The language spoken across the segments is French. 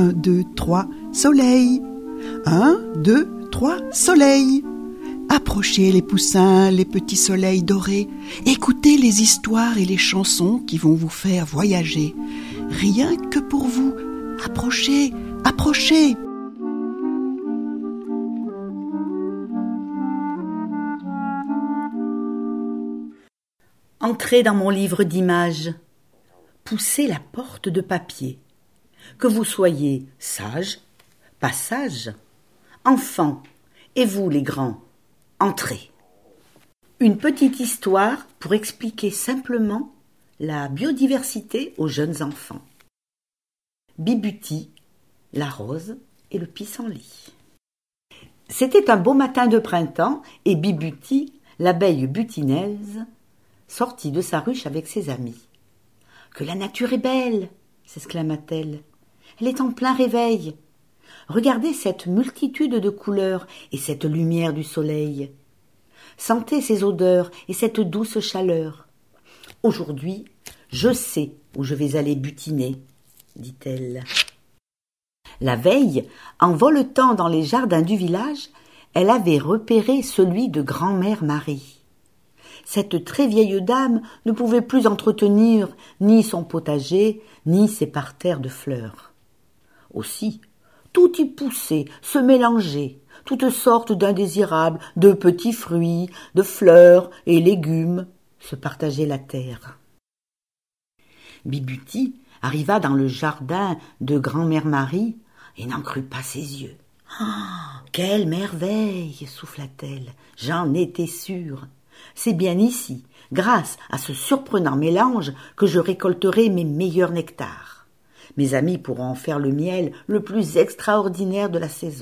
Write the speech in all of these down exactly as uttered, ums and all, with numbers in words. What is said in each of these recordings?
Un, deux, trois, soleil. Un, deux, trois, soleil. Approchez les poussins, les petits soleils dorés. Écoutez les histoires et les chansons qui vont vous faire voyager. Rien que pour vous. Approchez, approchez. Entrez dans mon livre d'images. Poussez la porte de papier. Que vous soyez sage, pas sage, enfant, et vous les grands, entrez. Une petite histoire pour expliquer simplement la biodiversité aux jeunes enfants. Bibuti, la rose et le pissenlit. C'était un beau matin de printemps et Bibuti, l'abeille butinaise, sortit de sa ruche avec ses amis. « Que la nature est belle !» s'exclama-t-elle. « Elle est en plein réveil. Regardez cette multitude de couleurs et cette lumière du soleil. Sentez ces odeurs et cette douce chaleur. Aujourd'hui, je sais où je vais aller butiner, dit-elle. » La veille, en voletant dans les jardins du village, elle avait repéré celui de grand-mère Marie. Cette très vieille dame ne pouvait plus entretenir ni son potager, ni ses parterres de fleurs. Aussi, tout y poussait, se mélangeait, toutes sortes d'indésirables, de petits fruits, de fleurs et légumes se partageaient la terre. Bibuti arriva dans le jardin de grand-mère Marie et n'en crut pas ses yeux. « Ah, quelle merveille !» souffla-t-elle. « J'en étais sûre. C'est bien ici, grâce à ce surprenant mélange, que je récolterai mes meilleurs nectars. Mes amis pourront en faire le miel le plus extraordinaire de la saison. »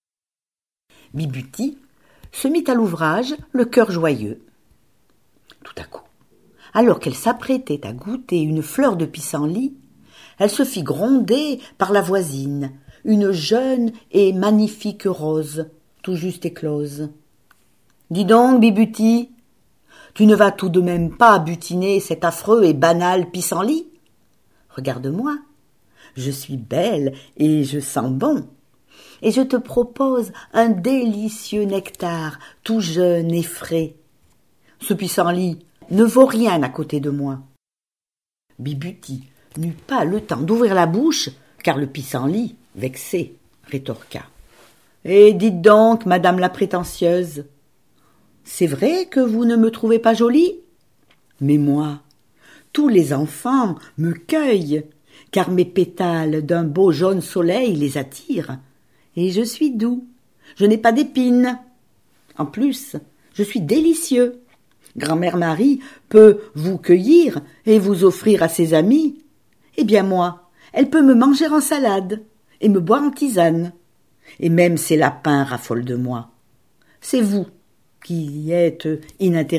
Bibuti se mit à l'ouvrage, le cœur joyeux. Tout à coup, alors qu'elle s'apprêtait à goûter une fleur de pissenlit, elle se fit gronder par la voisine, une jeune et magnifique rose, tout juste éclose. « Dis donc, Bibuti, tu ne vas tout de même pas butiner cet affreux et banal pissenlit ? Regarde-moi, je suis belle et je sens bon, et je te propose un délicieux nectar, tout jeune et frais. Ce pissenlit ne vaut rien à côté de moi. » Bibuti n'eut pas le temps d'ouvrir la bouche, car le pissenlit, vexé, rétorqua. « Et dites donc, madame la prétentieuse, c'est vrai que vous ne me trouvez pas jolie ? Mais moi, tous les enfants me cueillent, car mes pétales d'un beau jaune soleil les attirent, et je suis doux, je n'ai pas d'épines. En plus, je suis délicieux. Grand-mère Marie peut vous cueillir et vous offrir à ses amis. Eh bien moi, elle peut me manger en salade et me boire en tisane. Et même ces lapins raffolent de moi. C'est vous qui êtes inintéressante. »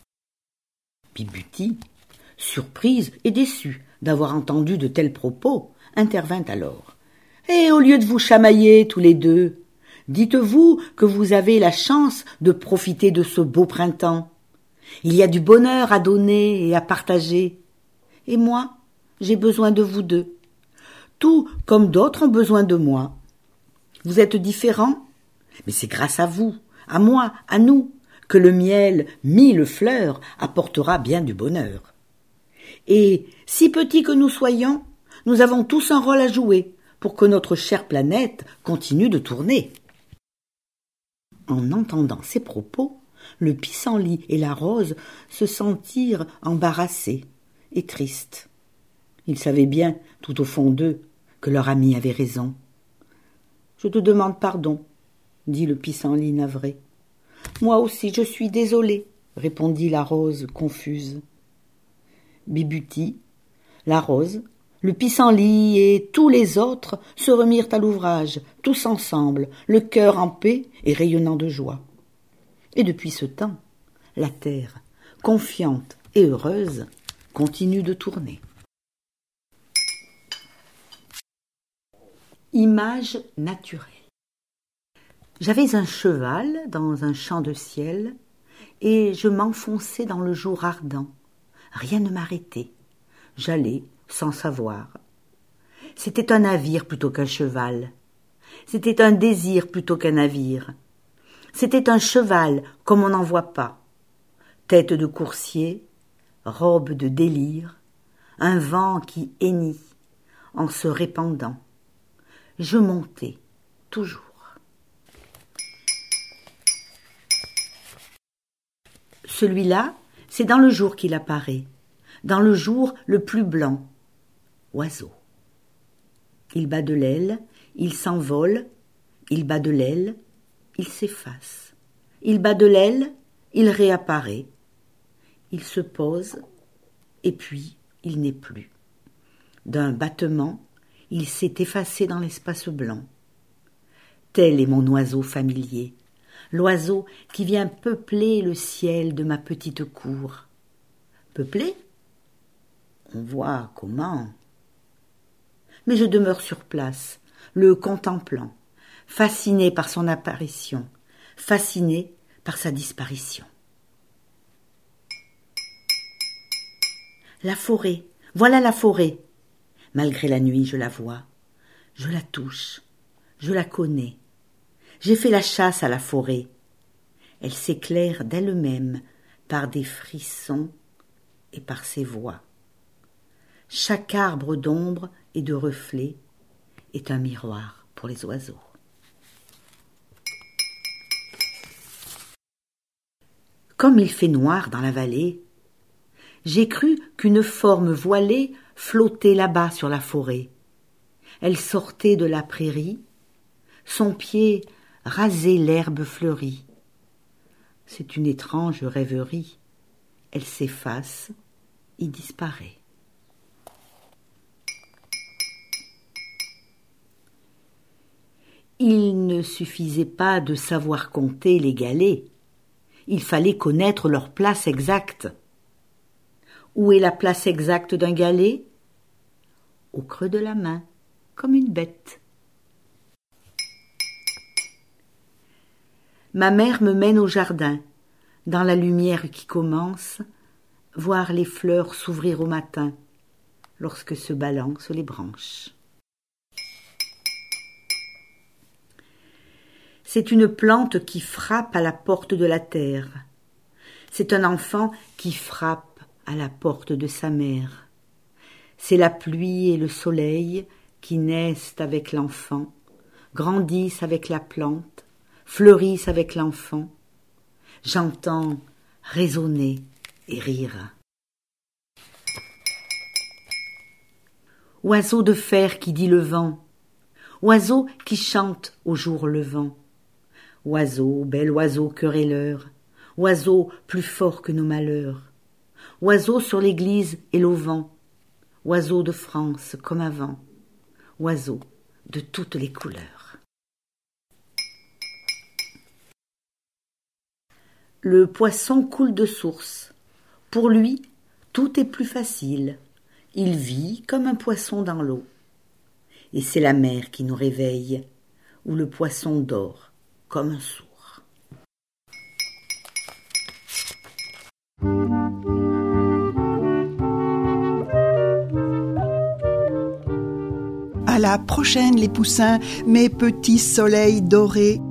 Bibuti, surprise et déçue d'avoir entendu de tels propos, intervint alors. « Et au lieu de vous chamailler tous les deux, dites-vous que vous avez la chance de profiter de ce beau printemps. Il y a du bonheur à donner et à partager. Et moi, j'ai besoin de vous deux, tout comme d'autres ont besoin de moi. Vous êtes différents, mais c'est grâce à vous, à moi, à nous, que le miel, mille fleurs, apportera bien du bonheur. Et, si petits que nous soyons, nous avons tous un rôle à jouer pour que notre chère planète continue de tourner. » En entendant ces propos, le pissenlit et la rose se sentirent embarrassés et tristes. Ils savaient bien, tout au fond d'eux, que leur ami avait raison. « Je te demande pardon, » dit le pissenlit navré. « Moi aussi je suis désolée, » répondit la rose confuse. Bibuti, la rose, le pissenlit et tous les autres se remirent à l'ouvrage, tous ensemble, le cœur en paix et rayonnant de joie. Et depuis ce temps, la terre, confiante et heureuse, continue de tourner. Image naturelle. J'avais un cheval dans un champ de ciel, et je m'enfonçais dans le jour ardent. Rien ne m'arrêtait. J'allais sans savoir. C'était un navire plutôt qu'un cheval. C'était un désir plutôt qu'un navire. C'était un cheval comme on n'en voit pas. Tête de coursier, robe de délire, un vent qui hennit en se répandant. Je montais, toujours. Celui-là, c'est dans le jour qu'il apparaît, dans le jour le plus blanc. Oiseau. Il bat de l'aile, il s'envole, il bat de l'aile, il s'efface. Il bat de l'aile, il réapparaît. Il se pose, et puis il n'est plus. D'un battement, il s'est effacé dans l'espace blanc. Tel est mon oiseau familier, l'oiseau qui vient peupler le ciel de ma petite cour. Peupler ? On voit comment. Mais je demeure sur place, le contemplant, fasciné par son apparition, fasciné par sa disparition. La forêt, voilà la forêt. Malgré la nuit, je la vois, je la touche, je la connais. J'ai fait la chasse à la forêt. Elle s'éclaire d'elle-même par des frissons et par ses voix. Chaque arbre d'ombre et de reflets est un miroir pour les oiseaux. Comme il fait noir dans la vallée, j'ai cru qu'une forme voilée flottait là-bas sur la forêt. Elle sortait de la prairie, son pied rasait l'herbe fleurie. C'est une étrange rêverie. Elle s'efface, y disparaît. Il ne suffisait pas de savoir compter les galets. Il fallait connaître leur place exacte. Où est la place exacte d'un galet ? Au creux de la main, comme une bête. Ma mère me mène au jardin, dans la lumière qui commence, voir les fleurs s'ouvrir au matin, lorsque se balancent les branches. C'est une plante qui frappe à la porte de la terre. C'est un enfant qui frappe à la porte de sa mère. C'est la pluie et le soleil qui naissent avec l'enfant, grandissent avec la plante, fleurissent avec l'enfant. J'entends résonner et rire. Oiseau de fer qui dit le vent, oiseau qui chante au jour levant, oiseau, bel oiseau querelleur, oiseau plus fort que nos malheurs, oiseau sur l'église et l'auvent, oiseau de France comme avant, oiseau de toutes les couleurs. Le poisson coule de source. Pour lui, tout est plus facile. Il vit comme un poisson dans l'eau. Et c'est la mer qui nous réveille, où le poisson dort comme un sourd. À la prochaine, les poussins, mes petits soleils dorés.